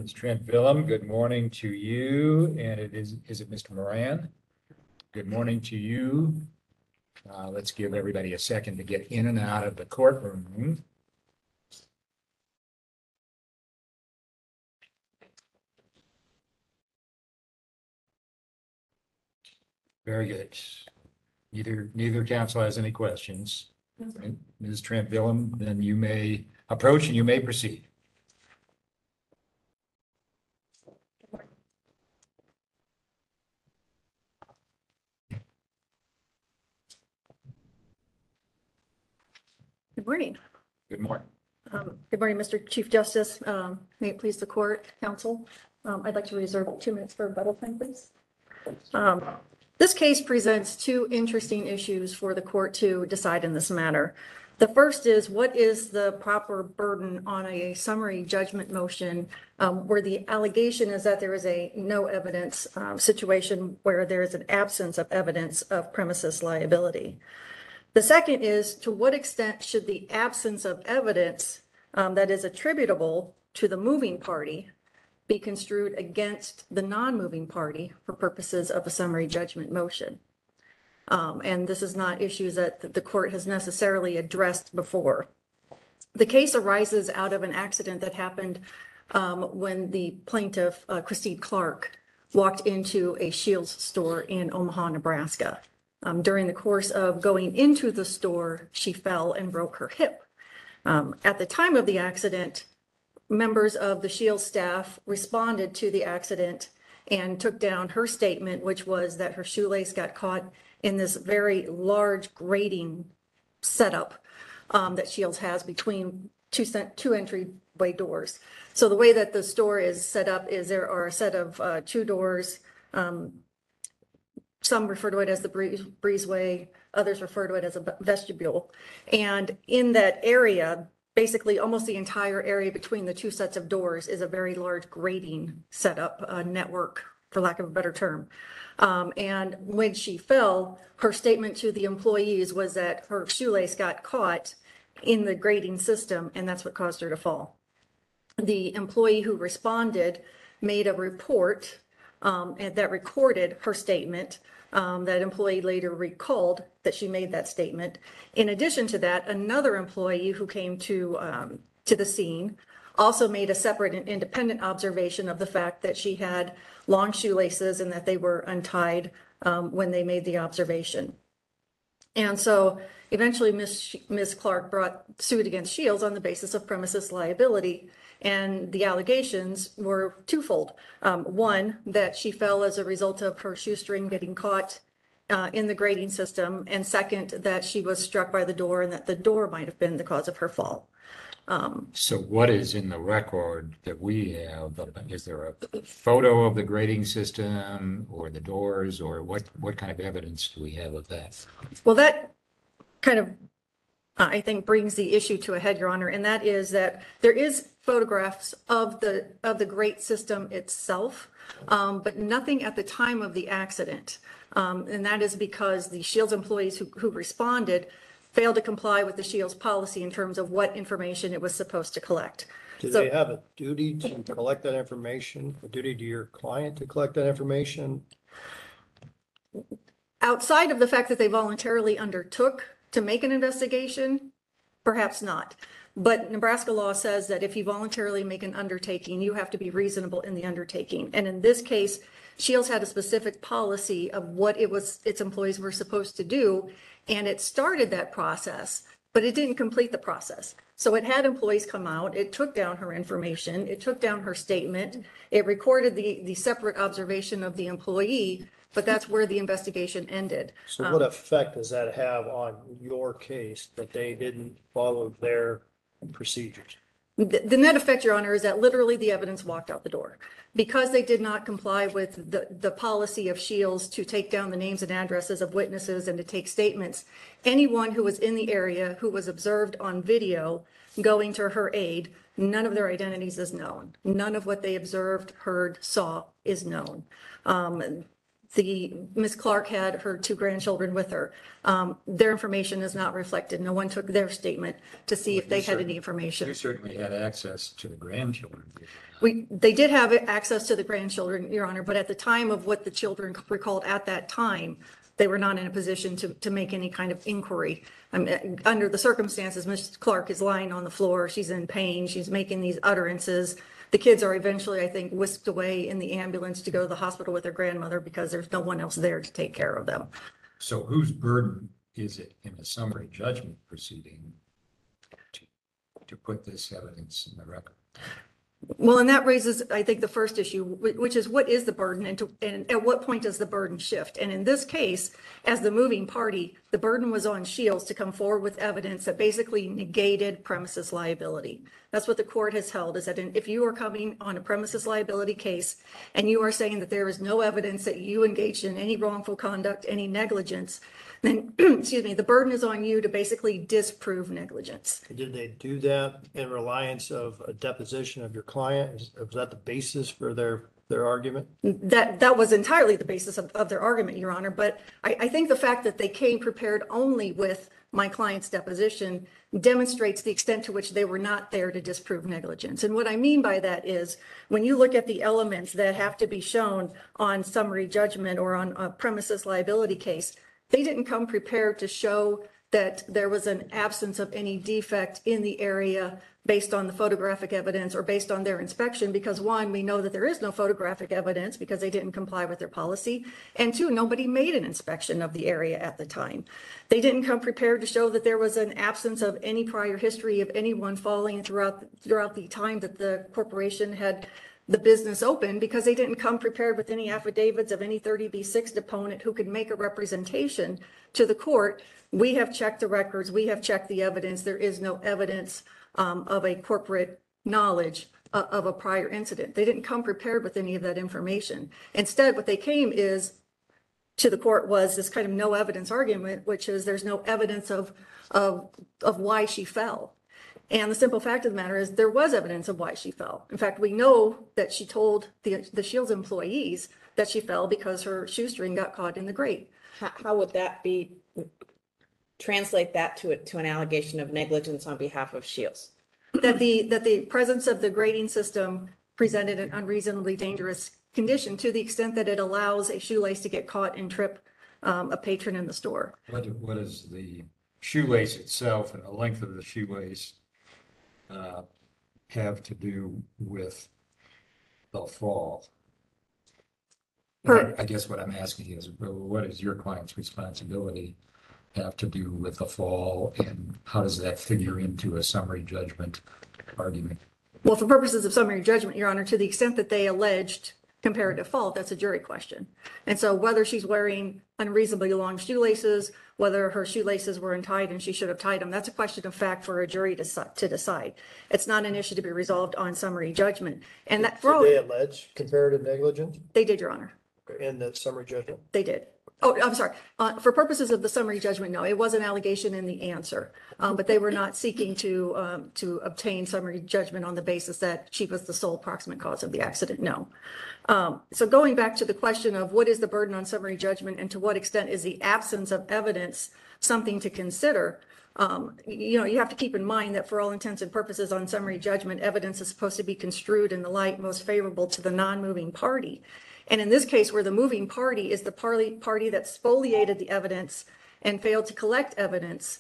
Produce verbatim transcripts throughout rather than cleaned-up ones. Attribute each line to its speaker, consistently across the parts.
Speaker 1: Miz Trent Willem, good morning to you. And it is, is it Mister Moran? Good morning to you. Uh, let's give everybody a second to get in and out of the courtroom. Very good. Neither, neither counsel has any questions. Right. Miz Trent Willem, then you may approach and you may proceed.
Speaker 2: Good morning.
Speaker 1: Good morning.
Speaker 2: Um, good morning, Mister Chief Justice. Um, may it please the court, counsel. Um, I'd like to reserve two minutes for rebuttal time, please. Um, this case presents two interesting issues for the court to decide in this matter. The first is, what is the proper burden on a summary judgment motion um, where the allegation is that there is a no evidence um, situation where there is an absence of evidence of premises liability. The second is, to what extent should the absence of evidence um, that is attributable to the moving party be construed against the non-moving party for purposes of a summary judgment motion? Um, and this is not issues that the court has necessarily addressed before. The case arises out of an accident that happened um, when the plaintiff, uh, Christine Clark, walked into a Shields store in Omaha, Nebraska. Um, during the course of going into the store, she fell and broke her hip. Um, at the time of the accident, members of the Shields staff responded to the accident and took down her statement, which was that her shoelace got caught in this very large grating setup um, that Shields has between two, two entryway doors. So the way that the store is set up is there are a set of uh, two doors. Um, Some refer to it as the breeze, breezeway, others refer to it as a vestibule. And in that area, basically almost the entire area between the two sets of doors is a very large grating setup, a network, for lack of a better term. Um, and when she fell, her statement to the employees was that her shoelace got caught in the grating system, and that's what caused her to fall. The employee who responded made a report um, and that recorded her statement. Um, that employee later recalled that she made that statement. In addition to that, another employee who came to um, to the scene also made a separate and independent observation of the fact that she had long shoelaces and that they were untied um, when they made the observation. And so eventually Miz Miz Clark brought suit against Shields on the basis of premises liability. And the allegations were twofold. Um, one, that she fell as a result of her shoestring getting caught uh, in the grating system. And second, that she was struck by the door and that the door might have been the cause of her fall. Um,
Speaker 1: So what is in the record that we have? Is there a photo of the grating system or the doors, or what, what kind of evidence do we have of that?
Speaker 2: Well, that kind of, uh, I think, brings the issue to a head, Your Honor, and that is that there is photographs of the of the grate system itself, um, but nothing at the time of the accident. Um, and that is because the Shields employees who, who responded failed to comply with the Shields policy in terms of what information it was supposed to collect.
Speaker 3: Do
Speaker 2: So-
Speaker 3: they have a duty to collect that information, a duty to your client to collect that information?
Speaker 2: Outside of the fact that they voluntarily undertook to make an investigation, perhaps not. But Nebraska law says that if you voluntarily make an undertaking, you have to be reasonable in the undertaking. And in this case, Shields had a specific policy of what it was its employees were supposed to do, and it started that process, but it didn't complete the process. So it had employees come out, it took down her information, it took down her statement, it recorded the, the separate observation of the employee, but that's where the investigation ended.
Speaker 3: So what effect does that have on your case that they didn't follow their procedures?
Speaker 2: The, the net effect, Your Honor, is that literally the evidence walked out the door. Because they did not comply with the, the policy of Shields to take down the names and addresses of witnesses and to take statements, anyone who was in the area who was observed on video going to her aid, none of their identities is known. None of what they observed, heard, saw is known. Um, the, Miz Clark had her two grandchildren with her. Um, Their information is not reflected. No one took their statement to see if
Speaker 1: Well,
Speaker 2: they
Speaker 1: you
Speaker 2: had
Speaker 1: cer-
Speaker 2: any information.
Speaker 1: You certainly had access to the grandchildren.
Speaker 2: We, they did have access to the grandchildren, Your Honor, but at the time of what the children recalled at that time, they were not in a position to, to make any kind of inquiry. I mean, under the circumstances, Miz Clark is lying on the floor. She's in pain. She's making these utterances. The kids are eventually, I think, whisked away in the ambulance to go to the hospital with their grandmother because there's no one else there to take care of them.
Speaker 1: So whose burden is it in a summary judgment proceeding to, to put this evidence in the record?
Speaker 2: Well, and that raises, I think, the first issue, wh- which is what is the burden and, to, and at what point does the burden shift? And in this case, as the moving party, the burden was on Shields to come forward with evidence that basically negated premises liability. That's what the court has held, is that in, if you are coming on a premises liability case and you are saying that there is no evidence that you engaged in any wrongful conduct, any negligence, then, excuse me, the burden is on you to basically disprove negligence.
Speaker 3: Did they do that in reliance of a deposition of your client? Is- Was that the basis for their, their argument?
Speaker 2: That, that was entirely the basis of, of their argument, Your Honor. But I, I think the fact that they came prepared only with my client's deposition demonstrates the extent to which they were not there to disprove negligence. And what I mean by that is when you look at the elements that have to be shown on summary judgment or on a premises liability case, they didn't come prepared to show that there was an absence of any defect in the area based on the photographic evidence or based on their inspection, because one, we know that there is no photographic evidence because they didn't comply with their policy. And two, nobody made an inspection of the area at the time. They didn't come prepared to show that there was an absence of any prior history of anyone falling throughout, throughout the time that the corporation had the business open, because they didn't come prepared with any affidavits of any thirty B six deponent who could make a representation to the court. We have checked the records. We have checked the evidence. There is no evidence um, of a corporate knowledge of, of a prior incident. They didn't come prepared with any of that information. Instead, what they came is to the court was this kind of no evidence argument, which is there's no evidence of, of, of why she fell. And the simple fact of the matter is there was evidence of why she fell. In fact, we know that she told the, the Shields employees that she fell because her shoestring got caught in the grate.
Speaker 4: How, how would that be, translate that to, a, to an allegation of negligence on behalf of Shields?
Speaker 2: That the, that the presence of the grating system presented an unreasonably dangerous condition to the extent that it allows a shoelace to get caught and trip um, a patron in the store.
Speaker 1: What, what is the shoelace itself and the length of the shoelace uh, have to do with the fall?
Speaker 2: Per-
Speaker 1: I I guess what I'm asking is, well, what is your client's responsibility have to do with the fall, and how does that figure into a summary judgment argument?
Speaker 2: Well, for purposes of summary judgment, Your Honor, to the extent that they alleged comparative fault, that's a jury question. And so whether she's wearing unreasonably long shoelaces, whether her shoelaces were untied and she should have tied them, that's a question of fact for a jury to, to decide. It's not an issue to be resolved on summary judgment. And that, for all,
Speaker 3: Did they allege comparative negligence
Speaker 2: they did, Your Honor.
Speaker 3: in the summary judgment?
Speaker 2: They did. Oh, I'm sorry. Uh, for purposes of the summary judgment, no, it was an allegation in the answer. Um, but they were not seeking to, um, to obtain summary judgment on the basis that she was the sole proximate cause of the accident. No. Um, so going back to the question of what is the burden on summary judgment and to what extent is the absence of evidence something to consider? Um, you know, you have to keep in mind that for all intents and purposes on summary judgment, evidence is supposed to be construed in the light most favorable to the non-moving party. And in this case, where the moving party is the party, party that spoliated the evidence and failed to collect evidence,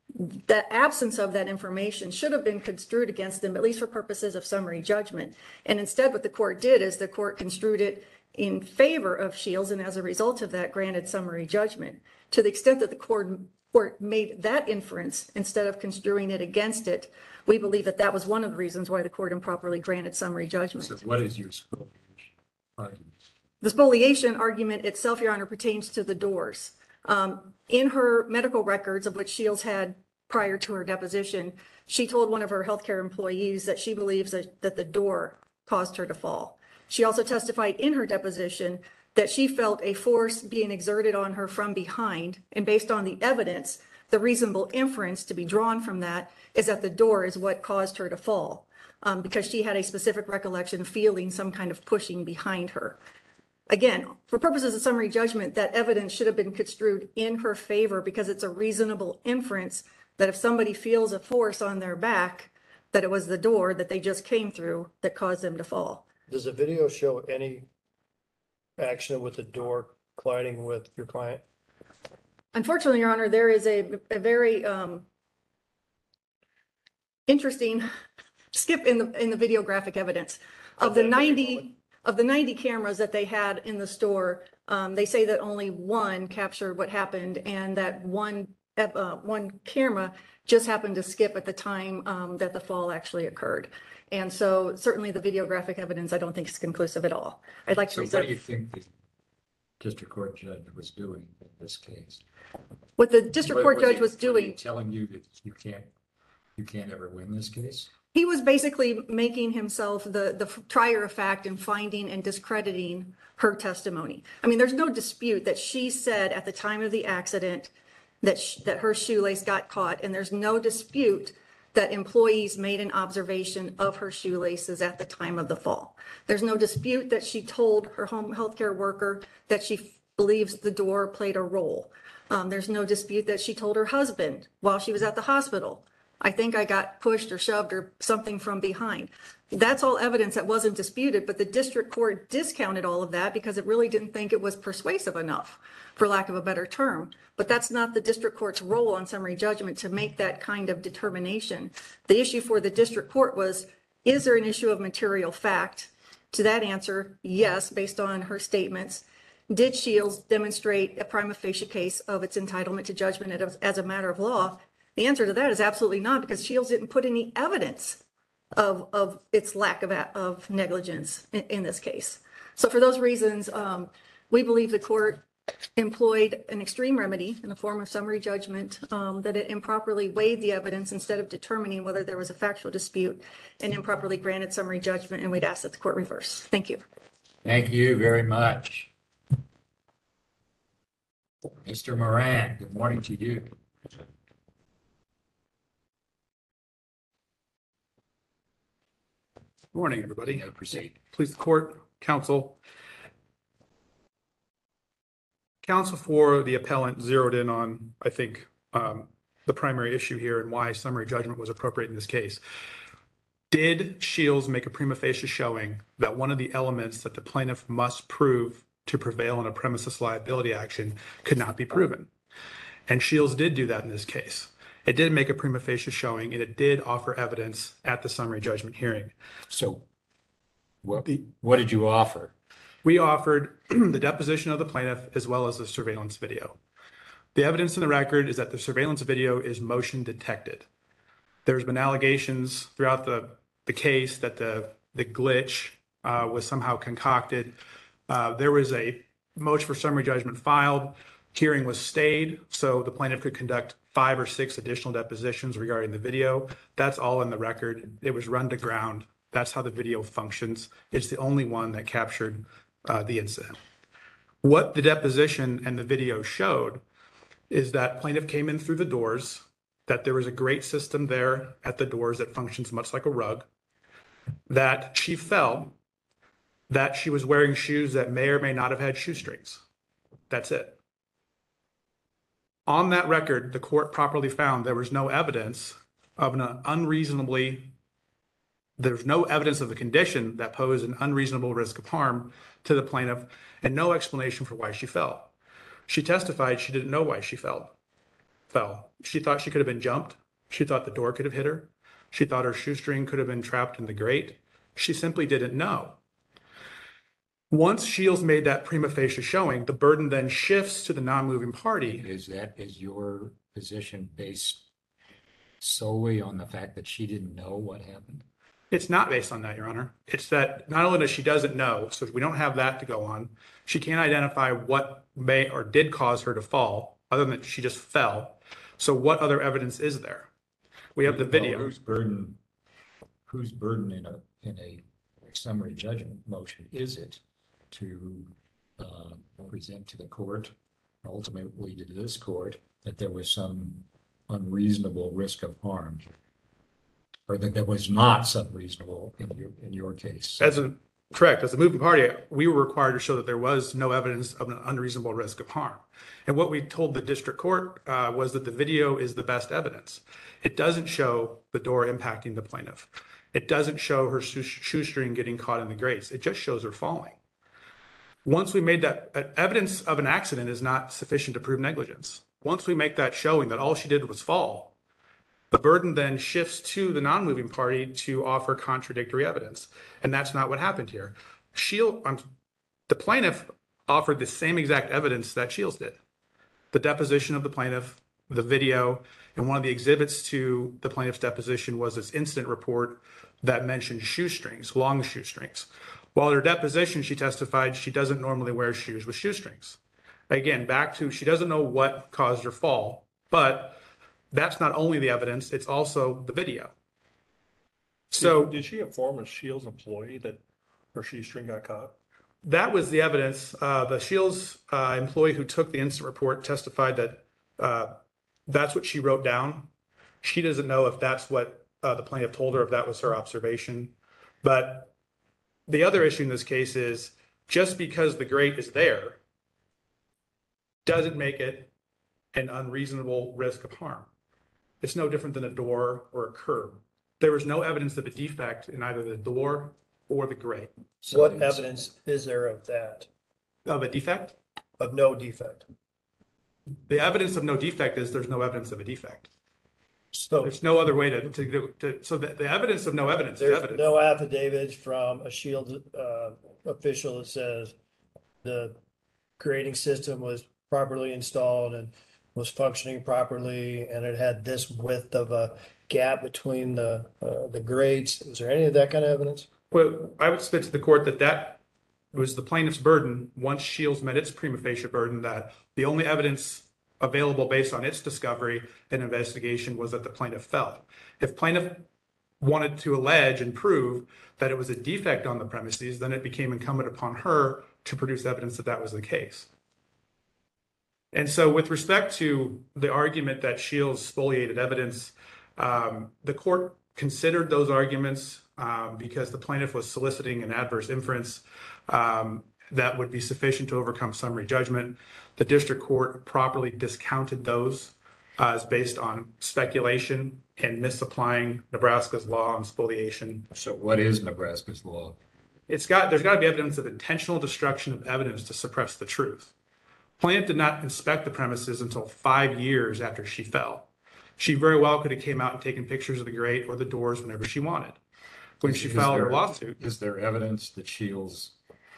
Speaker 2: the absence of that information should have been construed against them, at least for purposes of summary judgment. And instead, what the court did is the court construed it in favor of Shields, and as a result of that, granted summary judgment. To the extent that the court, court made that inference instead of construing it against it, we believe that that was one of the reasons why the court improperly granted summary judgment.
Speaker 1: So what is your spoliation argument?
Speaker 2: The spoliation argument itself, Your Honor, pertains to the doors. Um, in her medical records, of which Shields had prior to her deposition, she told one of her healthcare employees that she believes that, that the door caused her to fall. She also testified in her deposition that she felt a force being exerted on her from behind, and based on the evidence, the reasonable inference to be drawn from that is that the door is what caused her to fall, um, because she had a specific recollection of feeling some kind of pushing behind her. Again, for purposes of summary judgment, that evidence should have been construed in her favor because it's a reasonable inference that if somebody feels a force on their back, that it was the door that they just came through that caused them to fall.
Speaker 3: Does the video show any action with the door colliding with your client?
Speaker 2: Unfortunately, Your Honor, there is a, a very um, interesting skip in the in the videographic evidence of the ninety of the ninety cameras that they had in the store. Um, they say that only one captured what happened, and that one uh, one camera just happened to skip at the time um, that the fall actually occurred. And so, certainly, the videographic evidence I don't think is conclusive at all. I'd like to
Speaker 1: So
Speaker 2: reserve
Speaker 1: what do you think the district court judge was doing in this case?
Speaker 2: what the district court
Speaker 1: Was he-
Speaker 2: judge was
Speaker 1: he
Speaker 2: doing.
Speaker 1: Telling you that you can't, you can't ever win this case?
Speaker 2: He was basically making himself the, the trier of fact and finding and discrediting her testimony. I mean, there's no dispute that she said at the time of the accident that, sh- that her shoelace got caught, and there's no dispute that employees made an observation of her shoelaces at the time of the fall. There's no dispute that she told her home healthcare worker that she f- believes the door played a role. Um, there's no dispute that she told her husband while she was at the hospital, I think I got pushed or shoved or something from behind. That's all evidence that wasn't disputed, but the district court discounted all of that because it really didn't think it was persuasive enough, for lack of a better term. But that's not the district court's role on summary judgment to make that kind of determination. The issue for the district court was, is there an issue of material fact? To that answer, yes, based on her statements. Did Shields demonstrate a prima facie case of its entitlement to judgment as- as a matter of law? The answer to that is absolutely not, because Shields didn't put any evidence of, of its lack of, of negligence in, in this case. So for those reasons, um, we believe the court employed an extreme remedy in the form of summary judgment, um, that it improperly weighed the evidence instead of determining whether there was a factual dispute, and improperly granted summary judgment, and we'd ask that the court reverse. Thank you.
Speaker 1: Thank you very much. Mister Moran, good morning to you.
Speaker 5: Morning, everybody.
Speaker 1: You may proceed.
Speaker 5: Please, the court, counsel. Counsel for the appellant zeroed in on, I think, um, the primary issue here and why summary judgment was appropriate in this case. Did Shields make a prima facie showing that one of the elements that the plaintiff must prove to prevail in a premises liability action could not be proven? And Shields did do that in this case. It did make a prima facie showing, and it did offer evidence at the summary judgment hearing.
Speaker 1: So what, what did you offer?
Speaker 5: We offered the deposition of the plaintiff as well as the surveillance video. The evidence in the record is that the surveillance video is motion detected. There's been allegations throughout the, the case that the, the glitch uh, was somehow concocted. Uh, there was a motion for summary judgment filed. Hearing was stayed, so the plaintiff could conduct five or six additional depositions regarding the video. That's all in the record. It was run to ground. That's how the video functions. It's the only one that captured uh, the incident. What the deposition and the video showed is that plaintiff came in through the doors, that there was a grate system there at the doors that functions much like a rug, that she fell, that she was wearing shoes that may or may not have had shoestrings. That's it. On that record, the court properly found there was no evidence of an unreasonably, there's no evidence of a condition that posed an unreasonable risk of harm to the plaintiff, and no explanation for why she fell. She testified she didn't know why she fell. Fell. She thought she could have been jumped. She thought the door could have hit her. She thought her shoestring could have been trapped in the grate. She simply didn't know. Once Shields made that prima facie showing, the burden then shifts to the non-moving party.
Speaker 1: Is that, is your position based solely on the fact that she didn't know what happened?
Speaker 5: It's not based on that, Your Honor. It's that not only does she doesn't know, so we don't have that to go on, she can't identify what may or did cause her to fall, other than she just fell. So what other evidence is there? We have the video.
Speaker 1: Well, whose burden, whose burden in a, in a summary judgment motion is it to uh, present to the court, ultimately to this court, that there was some unreasonable risk of harm, or that there was not some reasonable in your in your case?
Speaker 5: As a Correct. As a moving party, we were required to show that there was no evidence of an unreasonable risk of harm. And what we told the district court uh, was that the video is the best evidence. It doesn't show the door impacting the plaintiff. It doesn't show her shoe- shoestring getting caught in the grates. It just shows her falling. Once we made that, uh, evidence of an accident is not sufficient to prove negligence. Once we make that showing that all she did was fall, the burden then shifts to the non-moving party to offer contradictory evidence. And that's not what happened here. Shield, um, the plaintiff offered the same exact evidence that Shields did. The deposition of the plaintiff, the video, and one of the exhibits to the plaintiff's deposition was this incident report that mentioned shoestrings, long shoestrings. While at her deposition, she testified she doesn't normally wear shoes with shoestrings. Again, back to she doesn't know what caused her fall, but that's not only the evidence, it's also the video. So
Speaker 6: Did she inform a Shields employee that her shoestring got caught?
Speaker 5: that was the evidence. Uh, the Shields uh, employee who took the incident report testified that uh, that's what she wrote down. She doesn't know if that's what uh, the plaintiff told her, if that was her observation. But the other issue in this case is just because the grate is there doesn't make it an unreasonable risk of harm. It's no different than a door or a curb. There was no evidence of a defect in either the door or the grate.
Speaker 1: So
Speaker 3: What
Speaker 1: it's-
Speaker 3: evidence is there of that,
Speaker 5: Of a defect?
Speaker 3: of no defect?
Speaker 5: The evidence of no defect is there's no evidence of a defect.
Speaker 3: So
Speaker 5: There's no other way to, to, to so the, the evidence of no evidence is
Speaker 3: there's
Speaker 5: evidence.
Speaker 3: no affidavit from a Shield uh, official that says the grading system was properly installed and was functioning properly, and it had this width of a gap between the, uh, the grades. Is there any of that kind of evidence?
Speaker 5: Well, I would submit to the court that that was the plaintiff's burden once Shields met its prima facie burden, that the only evidence available based on its discovery and investigation was that the plaintiff fell. If plaintiff wanted to allege and prove that it was a defect on the premises, then it became incumbent upon her to produce evidence that that was the case. And so with respect to the argument that Shields spoliated evidence, um, the court considered those arguments um, because the plaintiff was soliciting an adverse inference um, that would be sufficient to overcome summary judgment. The district court properly discounted those uh, as based on speculation and misapplying Nebraska's law on spoliation.
Speaker 1: So what is Nebraska's law?
Speaker 5: It's got, there's got to be evidence of intentional destruction of evidence to suppress the truth. Plaintiff did not inspect the premises until five years after she fell. She very well could have came out and taken pictures of the grate or the doors whenever she wanted. When she
Speaker 1: Is
Speaker 5: filed her
Speaker 1: there-
Speaker 5: lawsuit,
Speaker 1: Is there evidence that Shields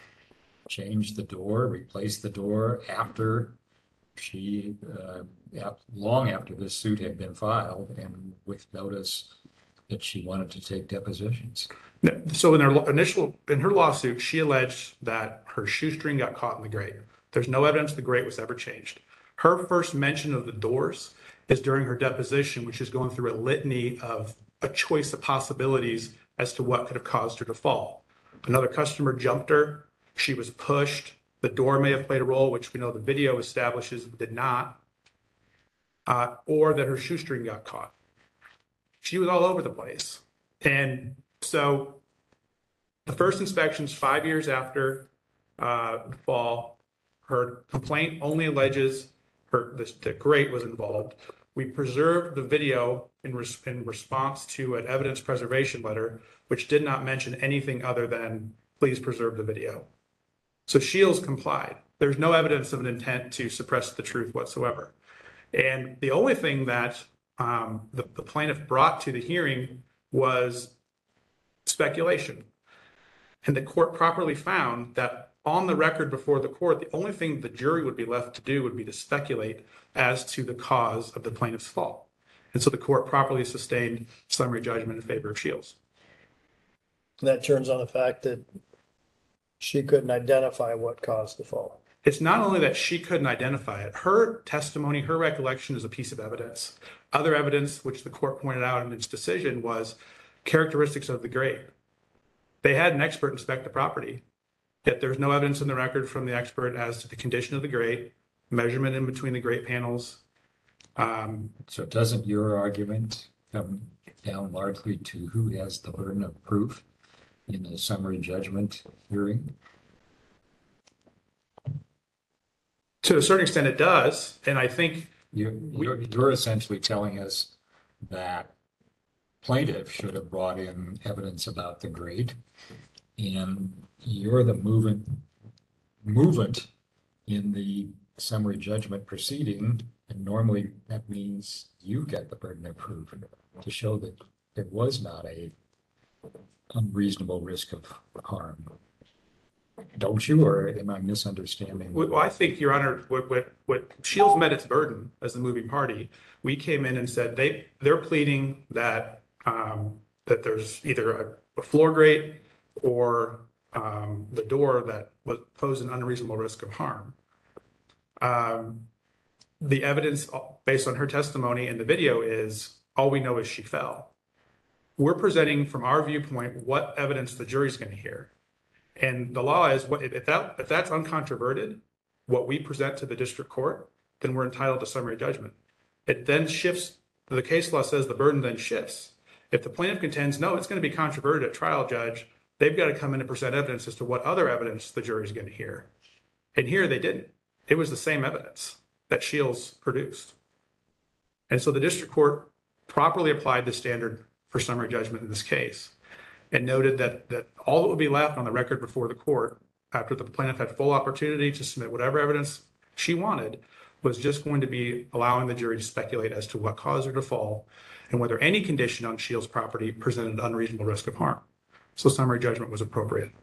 Speaker 1: changed the door, replaced the door after she, uh, ap- long after this suit had been filed and with notice that she wanted to take depositions?
Speaker 5: so in her initial, in her lawsuit, she alleged that her shoestring got caught in the grate. There's no evidence the grate was ever changed. Her first mention of the doors is during her deposition, which is going through a litany of a choice of possibilities as to what could have caused her to fall. Another customer jumped her. She was pushed. The door may have played a role, which we know the video establishes did not, uh, or that her shoestring got caught. She was all over the place. And so the first inspections five years after uh, the fall, her complaint only alleges her the, the grate was involved. We preserved the video in, res, in response to an evidence preservation letter, which did not mention anything other than please preserve the video. So Shields complied. There's no evidence of an intent to suppress the truth whatsoever. And the only thing that um, the, the plaintiff brought to the hearing was speculation. And the court properly found that on the record before the court, the only thing the jury would be left to do would be to speculate as to the cause of the plaintiff's fall. And so the court properly sustained summary judgment in favor of Shields.
Speaker 3: And that turns on the fact that she couldn't identify what caused the fall.
Speaker 5: It's not only that she couldn't identify it, her testimony, her recollection is a piece of evidence. Other evidence, which the court pointed out in its decision, was characteristics of the grate. They had an expert inspect the property, yet there's no evidence in the record from the expert as to the condition of the grate, measurement in between the grate panels. Um,
Speaker 1: So doesn't your argument come down largely to who has the burden of proof in a summary judgment hearing?
Speaker 5: To a certain extent, it does. And I think
Speaker 1: You're, you're, you're essentially telling us that plaintiff should have brought in evidence about the grade, and you're the movement, movement in the summary judgment proceeding, and normally that means you get the burden of proof to show that there was not a unreasonable risk of harm. Don't you, or am I misunderstanding?
Speaker 5: Well, I think, Your Honor, what, what, what Shields met its burden as the moving party. We came in and said they, they're pleading that, um, that there's either a, a floor grate or, um, the door that was posed an unreasonable risk of harm. Um, the evidence based on her testimony in the video is all we know is she fell. We're presenting from our viewpoint what evidence the jury's going to hear. And the law is what if that if that's uncontroverted, what we present to the district court, then we're entitled to summary judgment. It then shifts. The case law says the burden then shifts. If the plaintiff contends, no, it's going to be controverted at trial, judge, they've got to come in and present evidence as to what other evidence the jury's going to hear. And here they didn't. It was the same evidence that Shields produced. And so the district court properly applied the standard for summary judgment in this case, and noted that that all that would be left on the record before the court after the plaintiff had full opportunity to submit whatever evidence she wanted was just going to be allowing the jury to speculate as to what caused her to fall and whether any condition on Shields' property presented an unreasonable risk of harm. So summary judgment was appropriate.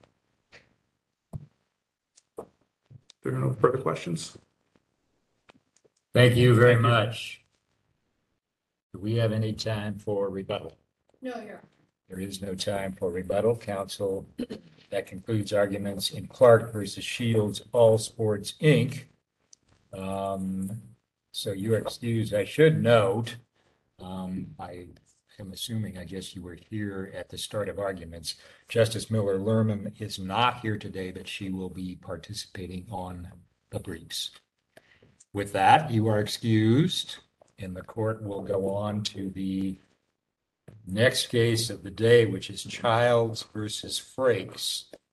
Speaker 5: There are no further questions.
Speaker 1: Thank you very much. Do we have any time for rebuttal?
Speaker 2: No, you're.
Speaker 1: There is no time for rebuttal, counsel. That concludes arguments in Clark versus Shields All Sports, Incorporated. Um, so you are excused. I should note, um, I am assuming, I guess you were here at the start of arguments. Justice Miller Lerman is not here today, but she will be participating on the briefs. With that, you are excused, and the court will go on to the next case of the day, which is Childs versus Frakes.